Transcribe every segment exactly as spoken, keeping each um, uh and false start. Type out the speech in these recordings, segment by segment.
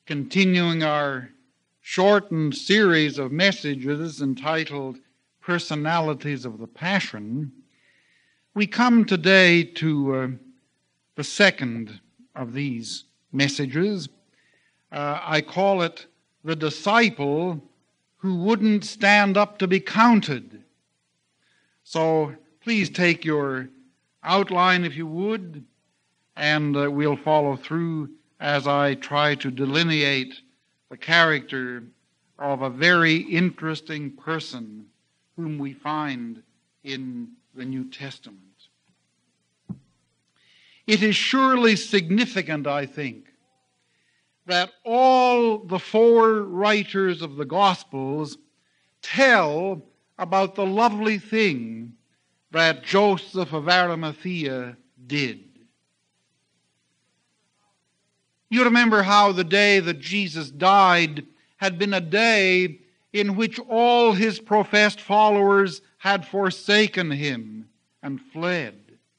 continuing our shortened series of messages entitled Personalities of the Passion, we come today to uh, the second of these messages. Uh, I call it the disciple who wouldn't stand up to be counted. So please take your outline, if you would, and uh, we'll follow through as I try to delineate the character of a very interesting person whom we find in the New Testament. It is surely significant, I think, that all the four writers of the Gospels tell about the lovely thing that Joseph of Arimathea did. You remember how the day that Jesus died had been a day in which all his professed followers had forsaken him and fled.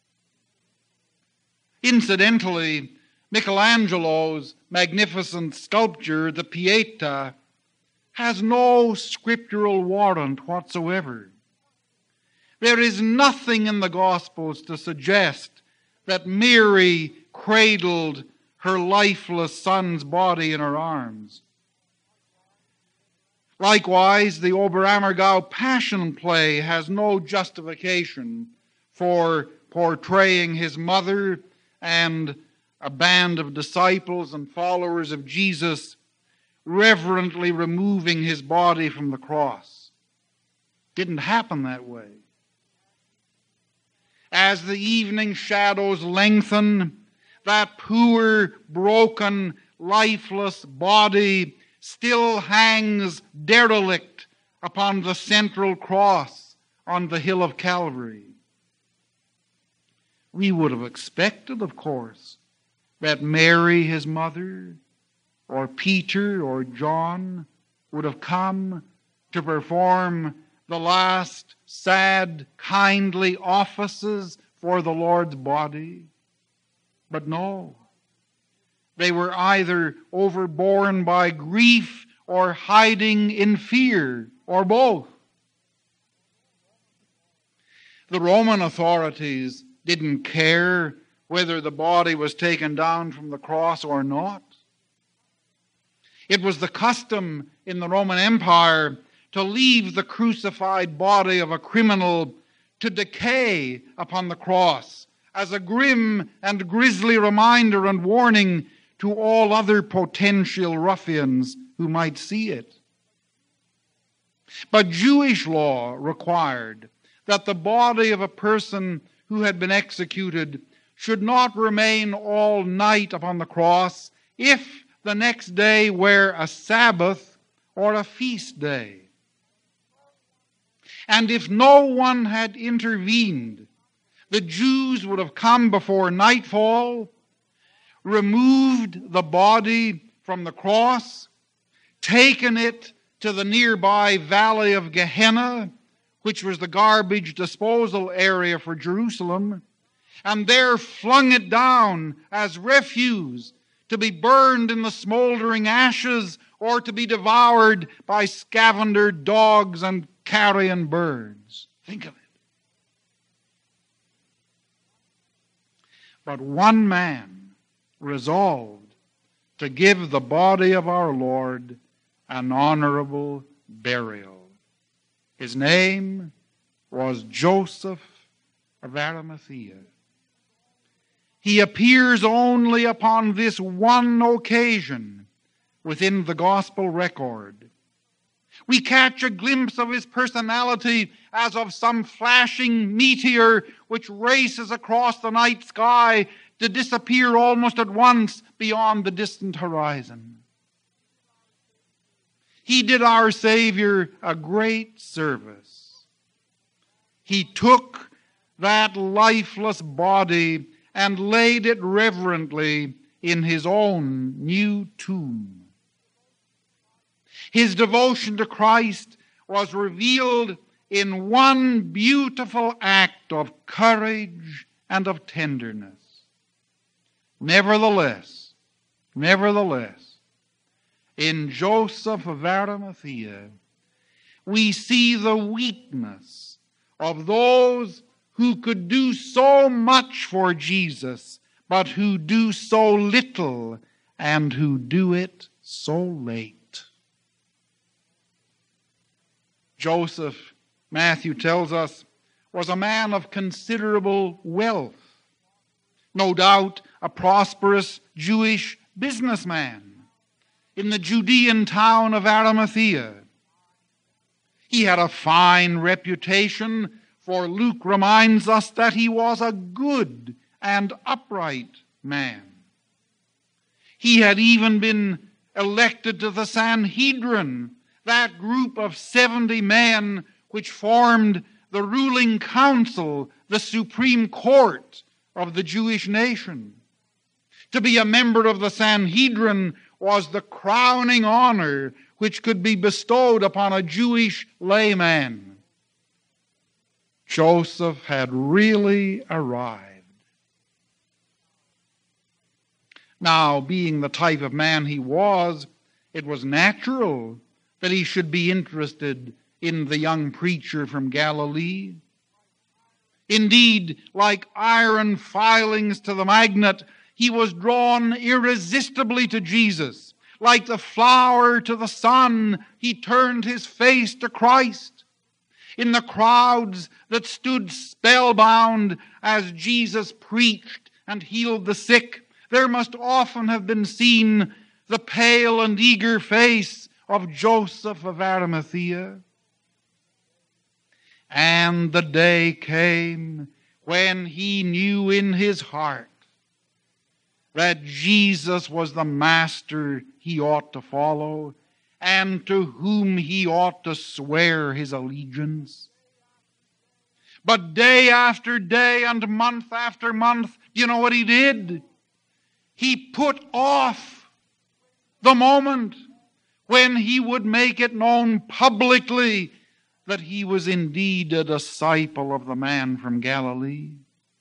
Incidentally, Michelangelo's magnificent sculpture, the Pietà, has no scriptural warrant whatsoever. There is nothing in the Gospels to suggest that Mary cradled her lifeless son's body in her arms. Likewise, the Oberammergau Passion Play has no justification for portraying his mother and a band of disciples and followers of Jesus reverently removing his body from the cross. Didn't happen that way. As the evening shadows lengthen, that poor, broken, lifeless body still hangs derelict upon the central cross on the hill of Calvary. We would have expected, of course, that Mary, his mother, or Peter or John would have come to perform the last sad, kindly offices for the Lord's body. But no, they were either overborne by grief or hiding in fear, or both. The Roman authorities didn't care whether the body was taken down from the cross or not. It was the custom in the Roman Empire to leave the crucified body of a criminal to decay upon the cross as a grim and grisly reminder and warning to all other potential ruffians who might see it. But Jewish law required that the body of a person who had been executed should not remain all night upon the cross if the next day were a Sabbath or a feast day. And if no one had intervened, the Jews would have come before nightfall, removed the body from the cross, taken it to the nearby valley of Gehenna, which was the garbage disposal area for Jerusalem, and there flung it down as refuse to be burned in the smoldering ashes or to be devoured by scavenger dogs and carrion birds. Think of it. But one man resolved to give the body of our Lord an honorable burial. His name was Joseph of Arimathea. He appears only upon this one occasion within the gospel record. We catch a glimpse of his personality as of some flashing meteor which races across the night sky to disappear almost at once beyond the distant horizon. He did our Savior a great service. He took that lifeless body and laid it reverently in his own new tomb. His devotion to Christ was revealed in one beautiful act of courage and of tenderness. Nevertheless, nevertheless, in Joseph of Arimathea, we see the weakness of those who could do so much for Jesus, but who do so little and who do it so late. Joseph, Matthew tells us, was a man of considerable wealth. No doubt a prosperous Jewish businessman in the Judean town of Arimathea. He had a fine reputation, for Luke reminds us that he was a good and upright man. He had even been elected to the Sanhedrin, that group of seventy men which formed the ruling council, the supreme court of the Jewish nation. To be a member of the Sanhedrin was the crowning honor which could be bestowed upon a Jewish layman. Joseph had really arrived. Now, being the type of man he was, it was natural that he should be interested in the young preacher from Galilee. Indeed, like iron filings to the magnet, he was drawn irresistibly to Jesus. Like the flower to the sun, he turned his face to Christ. In the crowds that stood spellbound as Jesus preached and healed the sick, there must often have been seen the pale and eager face of Joseph of Arimathea. And the day came when he knew in his heart that Jesus was the master he ought to follow and to whom he ought to swear his allegiance. But day after day and month after month, you know what he did? He put off the moment when he would make it known publicly that he was indeed a disciple of the man from Galilee.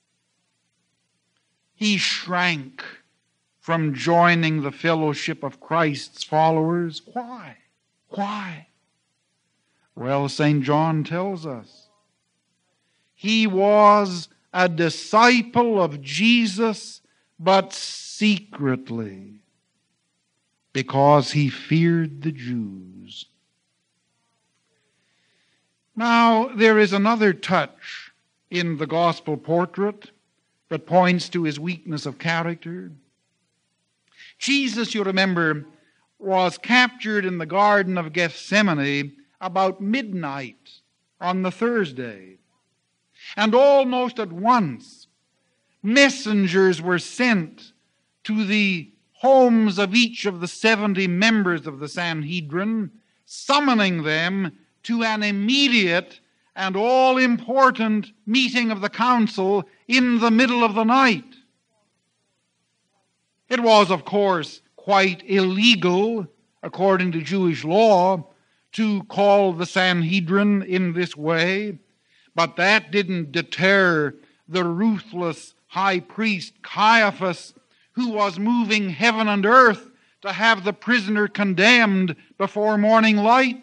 He shrank from joining the fellowship of Christ's followers. Why? Why? Well, Saint John tells us he was a disciple of Jesus, but secretly, because he feared the Jews. Now, there is another touch in the gospel portrait that points to his weakness of character. Jesus, you remember, was captured in the Garden of Gethsemane about midnight on the Thursday. And almost at once, messengers were sent to the homes of each of the seventy members of the Sanhedrin, summoning them to an immediate and all-important meeting of the council in the middle of the night. It was, of course, quite illegal, according to Jewish law, to call the Sanhedrin in this way, but that didn't deter the ruthless high priest Caiaphas, who was moving heaven and earth to have the prisoner condemned before morning light.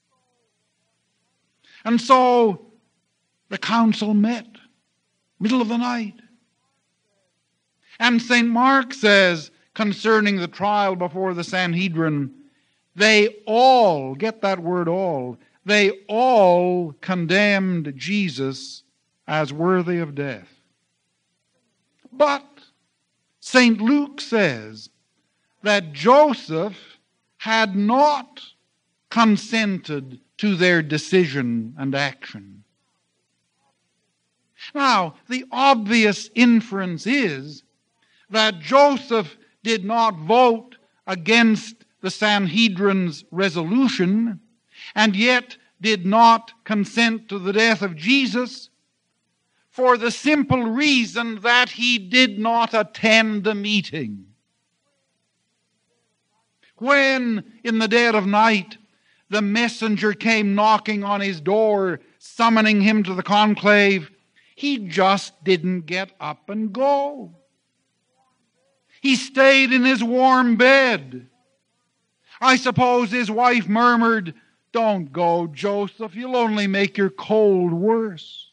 And so the council met, middle of the night. And Saint Mark says concerning the trial before the Sanhedrin, they all, get that word all, they all condemned Jesus as worthy of death. But Saint Luke says that Joseph had not consented to their decision and action. Now, the obvious inference is that Joseph did not vote against the Sanhedrin's resolution and yet did not consent to the death of Jesus for the simple reason that he did not attend the meeting. When, in the dead of night, the messenger came knocking on his door, summoning him to the conclave, he just didn't get up and go. He stayed in his warm bed. I suppose his wife murmured, "Don't go, Joseph, you'll only make your cold worse."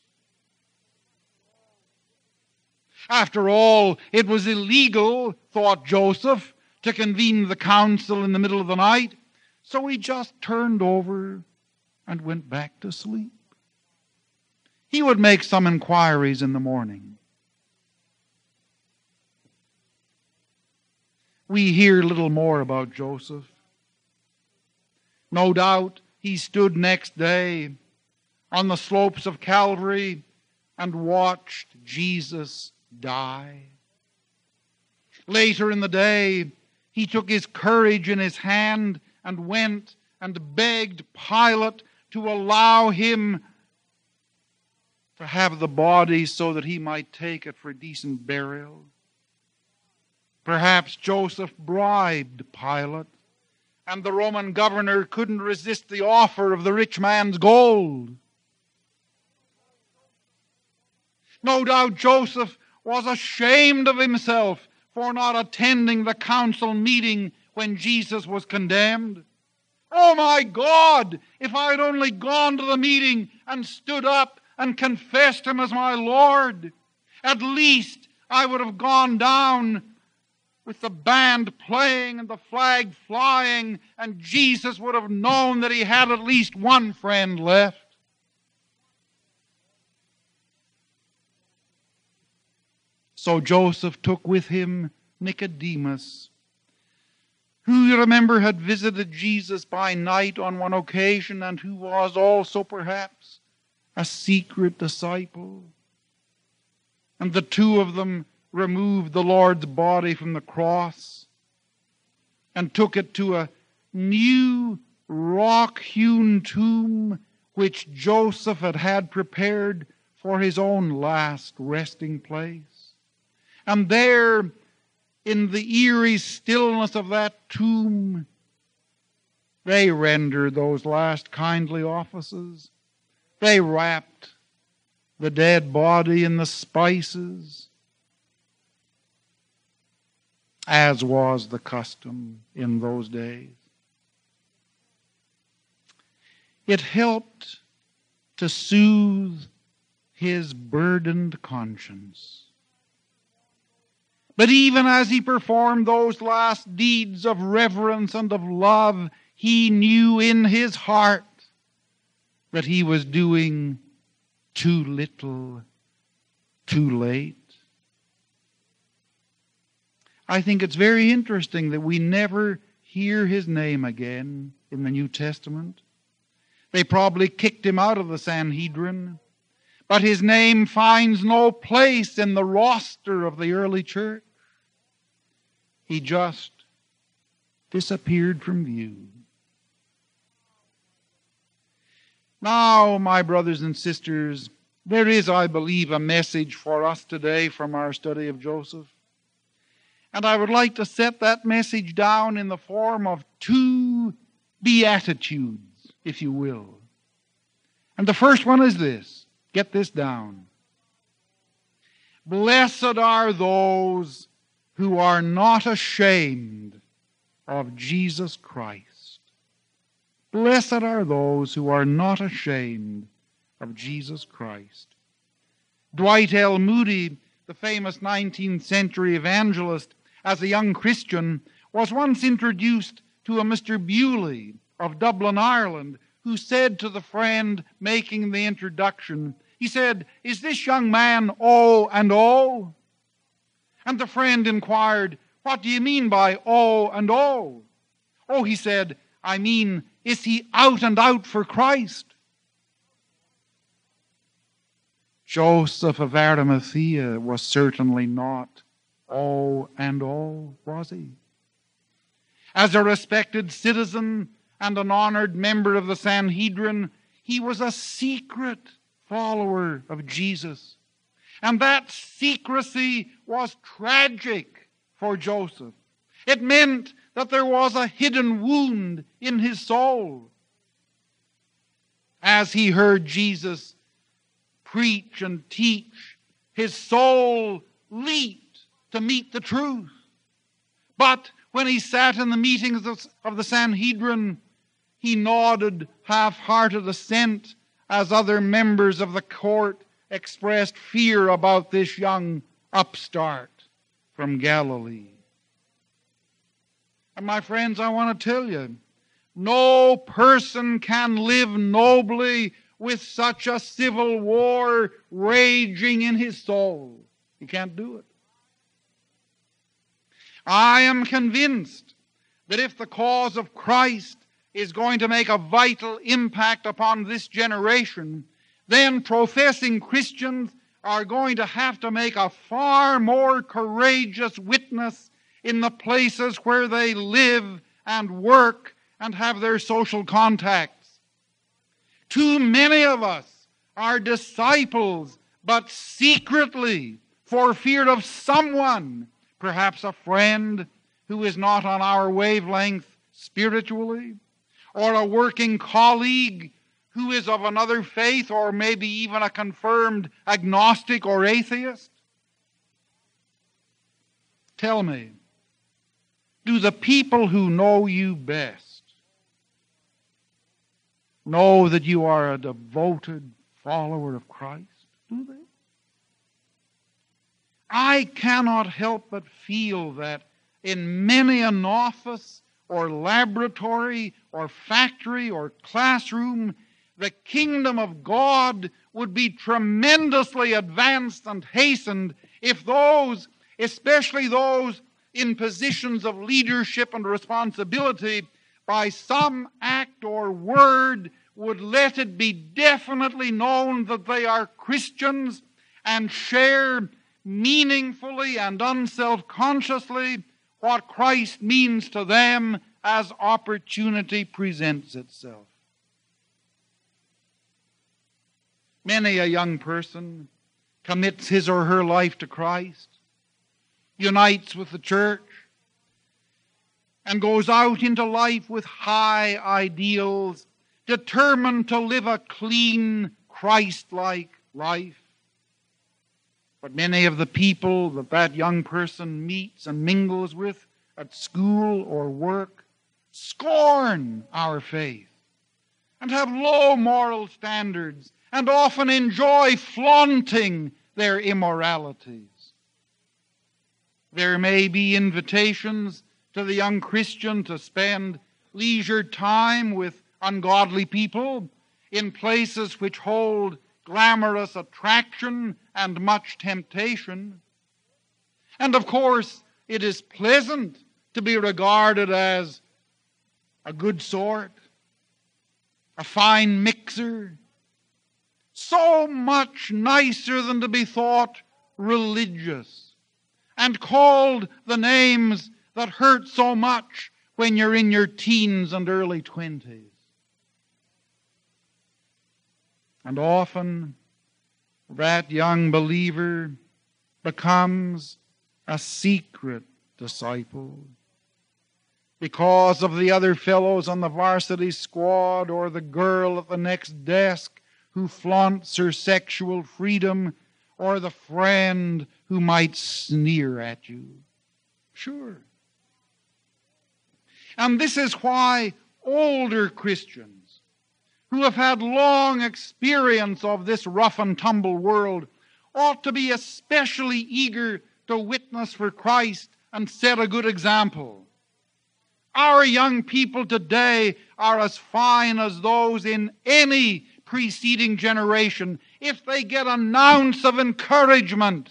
After all, it was illegal, thought Joseph, to convene the council in the middle of the night, so he just turned over and went back to sleep. He would make some inquiries in the morning. We hear little more about Joseph. No doubt he stood next day on the slopes of Calvary and watched Jesus die. Later in the day, he took his courage in his hand and went and begged Pilate to allow him to have the body so that he might take it for decent burial. Perhaps Joseph bribed Pilate, and the Roman governor couldn't resist the offer of the rich man's gold. No doubt Joseph was ashamed of himself for not attending the council meeting when Jesus was condemned. Oh my God, if I had only gone to the meeting and stood up and confessed him as my Lord, at least I would have gone down with the band playing and the flag flying, and Jesus would have known that he had at least one friend left. So Joseph took with him Nicodemus, who, you remember, had visited Jesus by night on one occasion and who was also perhaps a secret disciple. And the two of them removed the Lord's body from the cross and took it to a new rock-hewn tomb which Joseph had had prepared for his own last resting place. And there, in the eerie stillness of that tomb, they rendered those last kindly offices. They wrapped the dead body in the spices, as was the custom in those days. It helped to soothe his burdened conscience. But even as he performed those last deeds of reverence and of love, he knew in his heart that he was doing too little, too late. I think it's very interesting that we never hear his name again in the New Testament. They probably kicked him out of the Sanhedrin, but his name finds no place in the roster of the early church. He just disappeared from view. Now, my brothers and sisters, there is, I believe, a message for us today from our study of Joseph. And I would like to set that message down in the form of two beatitudes, if you will. And the first one is this. Get this down. Blessed are those who are not ashamed of Jesus Christ. Blessed are those who are not ashamed of Jesus Christ. Dwight L. Moody, the famous nineteenth century evangelist, as a young Christian, was once introduced to a Mister Bewley of Dublin, Ireland, who said to the friend making the introduction, he said, "Is this young man O and O?" And the friend inquired, "What do you mean by O and O?" "Oh," he said, "I mean, is he out and out for Christ?" Joseph of Arimathea was certainly not O and O, was he? As a respected citizen and an honored member of the Sanhedrin, he was a secret follower of Jesus. And that secrecy was tragic for Joseph. It meant that there was a hidden wound in his soul. As he heard Jesus preach and teach, his soul leaped to meet the truth. But When he sat in the meetings of the Sanhedrin, he nodded half-hearted assent as other members of the court expressed fear about this young upstart from Galilee. And my friends, I want to tell you, no person can live nobly with such a civil war raging in his soul. He can't do it. I am convinced that if the cause of Christ is going to make a vital impact upon this generation, then professing Christians are going to have to make a far more courageous witness in the places where they live and work and have their social contacts. Too many of us are disciples, but secretly, for fear of someone, perhaps a friend who is not on our wavelength spiritually, or a working colleague who is of another faith, or maybe even a confirmed agnostic or atheist. Tell me, do the people who know you best know that you are a devoted follower of Christ? Do they? I cannot help but feel that in many an office or laboratory or factory or classroom, the kingdom of God would be tremendously advanced and hastened if those, especially those in positions of leadership and responsibility, by some act or word would let it be definitely known that they are Christians and share meaningfully and unself-consciously what Christ means to them as opportunity presents itself. Many a young person commits his or her life to Christ, unites with the church, and goes out into life with high ideals, determined to live a clean, Christ-like life. But many of the people that that young person meets and mingles with at school or work scorn our faith and have low moral standards and often enjoy flaunting their immoralities. There may be invitations to the young Christian to spend leisure time with ungodly people in places which hold glamorous attraction and much temptation. And of course, it is pleasant to be regarded as a good sort, a fine mixer, so much nicer than to be thought religious and called the names that hurt so much when you're in your teens and early twenties. And often that young believer becomes a secret disciple because of the other fellows on the varsity squad or the girl at the next desk who flaunts her sexual freedom, or the friend who might sneer at you. Sure. And this is why older Christians who have had long experience of this rough and tumble world ought to be especially eager to witness for Christ and set a good example. Our young people today are as fine as those in any preceding generation if they get an ounce of encouragement.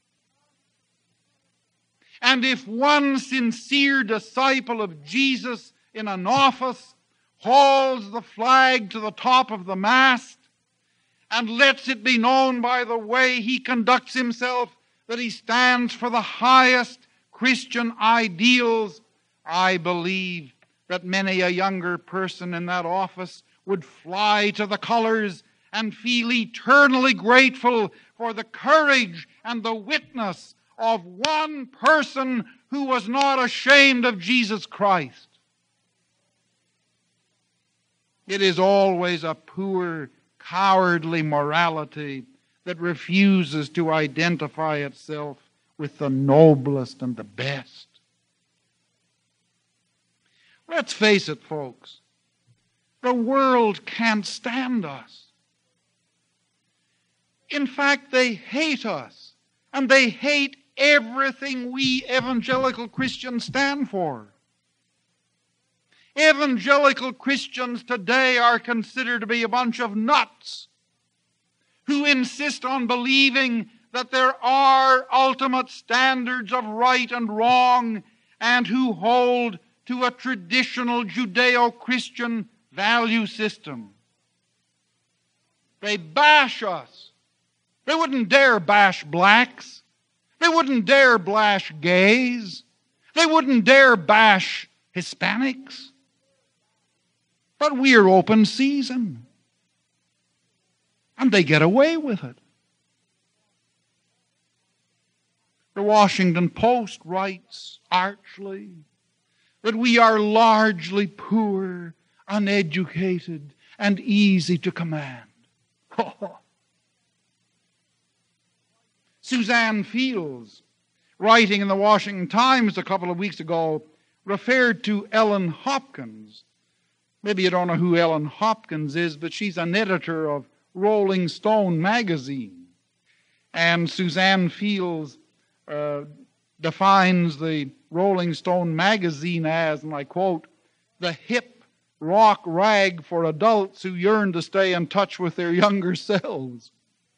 And if one sincere disciple of Jesus in an office hauls the flag to the top of the mast and lets it be known by the way he conducts himself that he stands for the highest Christian ideals, I believe that many a younger person in that office would fly to the colors and feel eternally grateful for the courage and the witness of one person who was not ashamed of Jesus Christ. It is always a poor, cowardly morality that refuses to identify itself with the noblest and the best. Let's face it, folks. The world can't stand us. In fact, they hate us, and they hate everything we evangelical Christians stand for. Evangelical Christians today are considered to be a bunch of nuts who insist on believing that there are ultimate standards of right and wrong, and who hold to a traditional Judeo-Christian value system. They bash us. They wouldn't dare bash blacks. They wouldn't dare bash gays. They wouldn't dare bash Hispanics. But we're open season. And they get away with it. The Washington Post writes archly that we are largely poor, uneducated, and easy to command. Suzanne Fields, writing in the Washington Times a couple of weeks ago, referred to Ellen Hopkins. Maybe you don't know who Ellen Hopkins is, but she's an editor of Rolling Stone magazine. And Suzanne Fields uh, defines the Rolling Stone magazine as, and I quote, the hip rock rag for adults who yearn to stay in touch with their younger selves.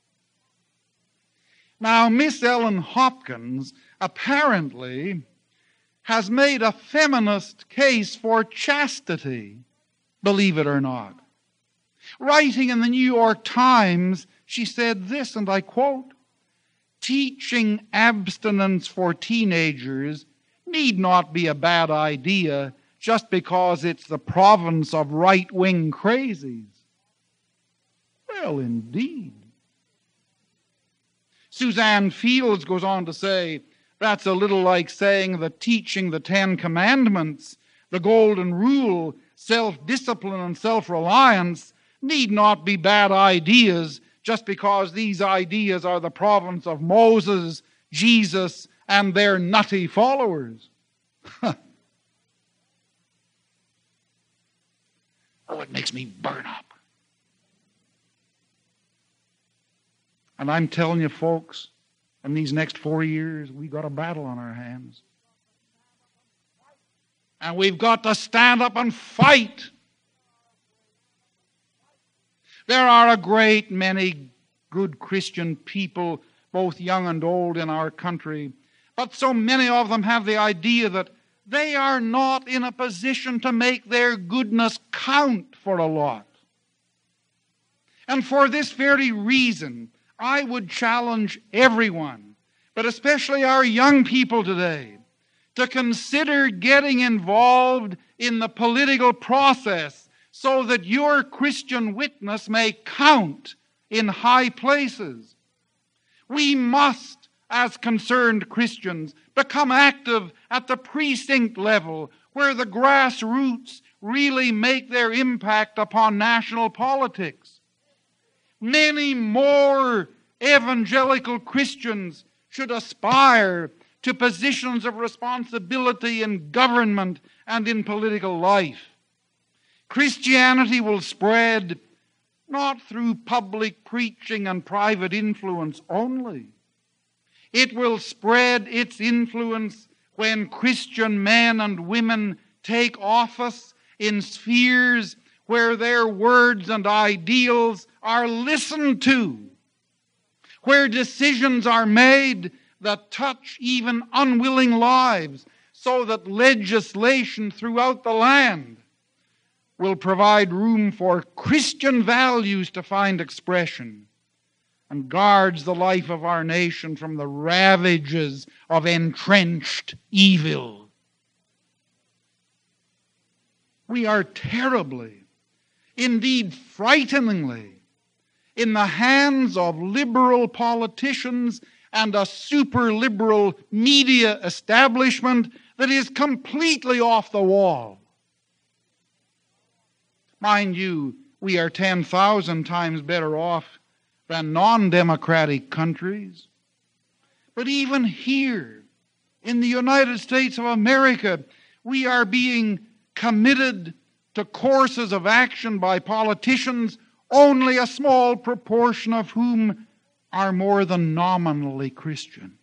Now, Miss Ellen Hopkins apparently has made a feminist case for chastity, believe it or not. Writing in the New York Times, she said this, and I quote, teaching abstinence for teenagers need not be a bad idea just because it's the province of right-wing crazies. Well, indeed. Suzanne Fields goes on to say, that's a little like saying that teaching the Ten Commandments, the Golden Rule, self-discipline and self-reliance need not be bad ideas just because these ideas are the province of Moses, Jesus, and their nutty followers. Oh, it makes me burn up. And I'm telling you, folks, in these next four years, we've got a battle on our hands. And we've got to stand up and fight. There are a great many good Christian people, both young and old, in our country, but so many of them have the idea that they are not in a position to make their goodness count for a lot. And for this very reason, I would challenge everyone, but especially our young people today, to consider getting involved in the political process so that your Christian witness may count in high places. We must, as concerned Christians, become active at the precinct level where the grassroots really make their impact upon national politics. Many more evangelical Christians should aspire to positions of responsibility in government and in political life. Christianity will spread not through public preaching and private influence only. It will spread its influence when Christian men and women take office in spheres where their words and ideals are listened to, where decisions are made that touch even unwilling lives, so that legislation throughout the land will provide room for Christian values to find expression and guards the life of our nation from the ravages of entrenched evil. We are terribly, indeed frighteningly, in the hands of liberal politicians and a super-liberal media establishment that is completely off the wall. Mind you, we are ten thousand times better off than non-democratic countries. But even here, in the United States of America, we are being committed to courses of action by politicians, only a small proportion of whom are more than nominally Christian.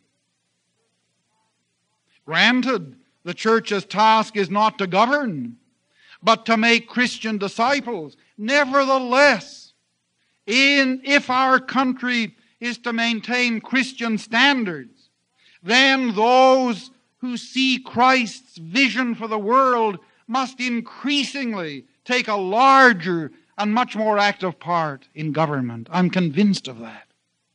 Granted, the church's task is not to govern, but to make Christian disciples. Nevertheless, in, if our country is to maintain Christian standards, then those who see Christ's vision for the world must increasingly take a larger and much more active part in government. I'm convinced of that.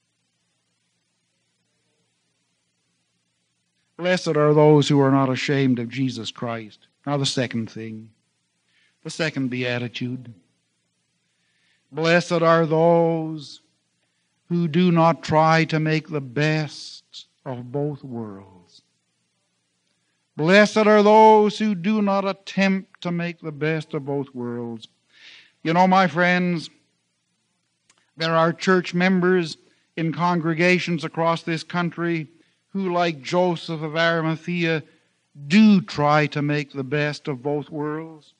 Blessed are those who are not ashamed of Jesus Christ. Now the second thing, the second beatitude. Blessed are those who do not try to make the best of both worlds. Blessed are those who do not attempt to make the best of both worlds. You know, my friends, there are church members in congregations across this country who, like Joseph of Arimathea, do try to make the best of both worlds.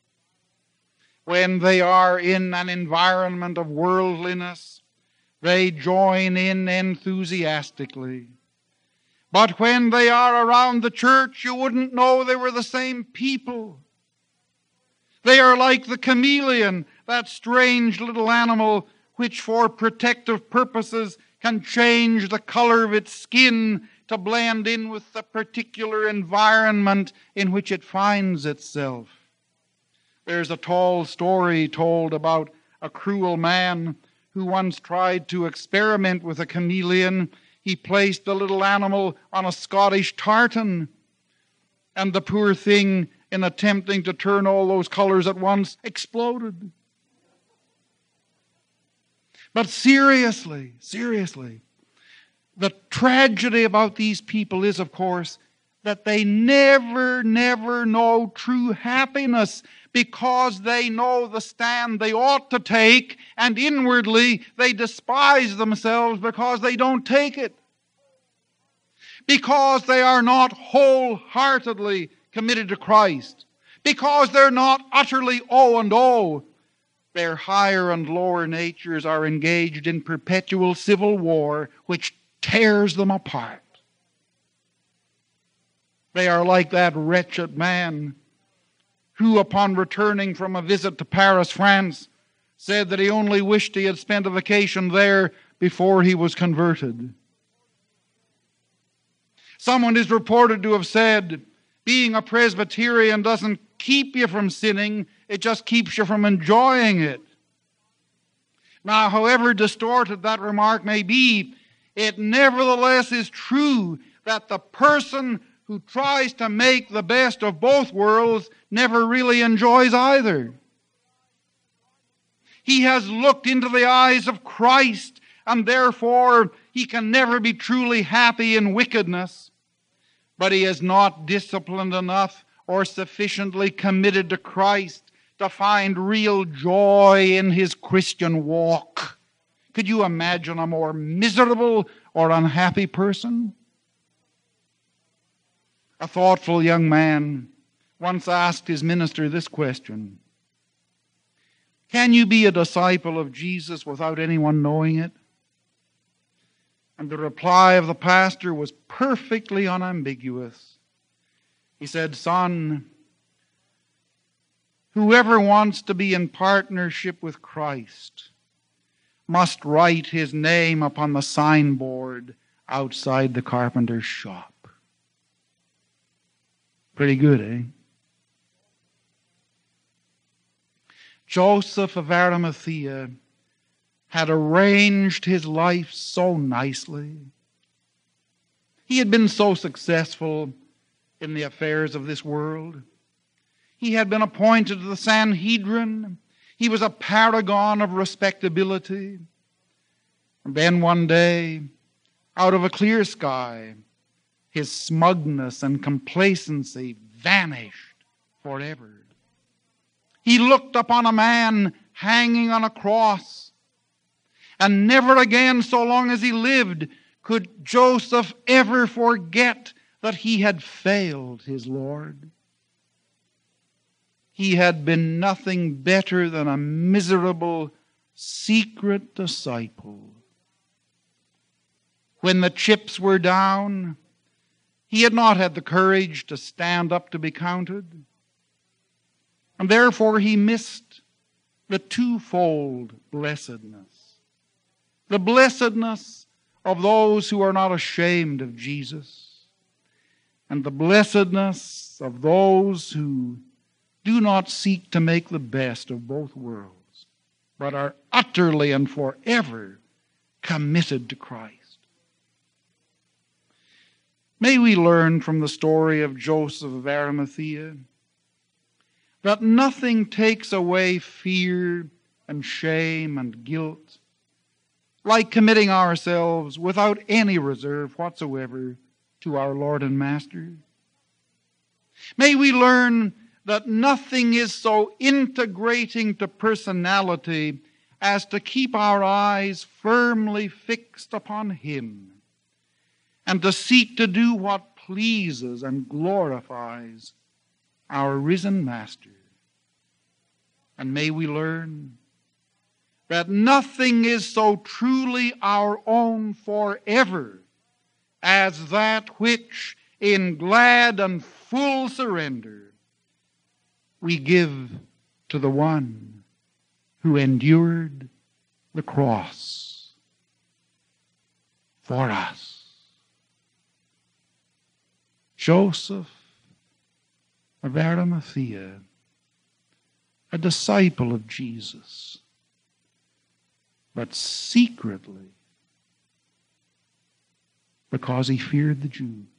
When they are in an environment of worldliness, they join in enthusiastically. But when they are around the church, you wouldn't know they were the same people. They are like the chameleon, that strange little animal which for protective purposes can change the color of its skin to blend in with the particular environment in which it finds itself. There's a tall story told about a cruel man who once tried to experiment with a chameleon. He placed the little animal on a Scottish tartan, and the poor thing, in attempting to turn all those colors at once, exploded. But seriously, seriously, the tragedy about these people is, of course, that they never, never know true happiness because they know the stand they ought to take, and inwardly they despise themselves because they don't take it. Because they are not wholeheartedly committed to Christ. Because they're not utterly O and O. Their higher and lower natures are engaged in perpetual civil war which tears them apart. They are like that wretched man who, upon returning from a visit to Paris, France, said that he only wished he had spent a vacation there before he was converted. Someone is reported to have said, being a Presbyterian doesn't keep you from sinning, it just keeps you from enjoying it. Now, however distorted that remark may be, it nevertheless is true that the person who tries to make the best of both worlds never really enjoys either. He has looked into the eyes of Christ, and therefore he can never be truly happy in wickedness. But he is not disciplined enough or sufficiently committed to Christ to find real joy in his Christian walk. Could you imagine a more miserable or unhappy person? A thoughtful young man once asked his minister this question: can you be a disciple of Jesus without anyone knowing it? And the reply of the pastor was perfectly unambiguous. He said, son, whoever wants to be in partnership with Christ must write his name upon the signboard outside the carpenter's shop. Pretty good, eh? Joseph of Arimathea had arranged his life so nicely. He had been so successful in the affairs of this world. He had been appointed to the Sanhedrin. He was a paragon of respectability. And then one day, out of a clear sky, his smugness and complacency vanished forever. He looked upon a man hanging on a cross, and never again, so long as he lived, could Joseph ever forget that he had failed his Lord. he had been nothing better than a miserable, secret disciple. When the chips were down, he had not had the courage to stand up to be counted. And therefore he missed the twofold blessedness. The blessedness of those who are not ashamed of Jesus, and the blessedness of those who do not seek to make the best of both worlds, but are utterly and forever committed to Christ. May we learn from the story of Joseph of Arimathea that nothing takes away fear and shame and guilt like committing ourselves without any reserve whatsoever to our Lord and Master. May we learn that nothing is so integrating to personality as to keep our eyes firmly fixed upon Him and to seek to do what pleases and glorifies our risen Master. And may we learn that nothing is so truly our own forever as that which in glad and full surrender we give to the one who endured the cross for us. Joseph of Arimathea, a disciple of Jesus, but secretly because he feared the Jews.